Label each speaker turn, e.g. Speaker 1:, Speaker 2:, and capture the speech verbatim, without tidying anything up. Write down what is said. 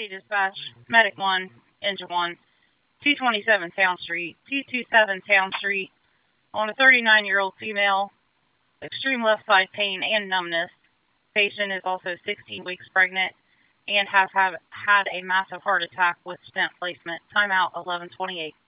Speaker 1: dispatch, medic one, engine one, two twenty-seven Town Street, two twenty-seven Town Street, on a thirty-nine-year-old female, extreme left side pain and numbness. Patient is also sixteen weeks pregnant and has have, had a massive heart attack with stent placement. Timeout eleven twenty-eight.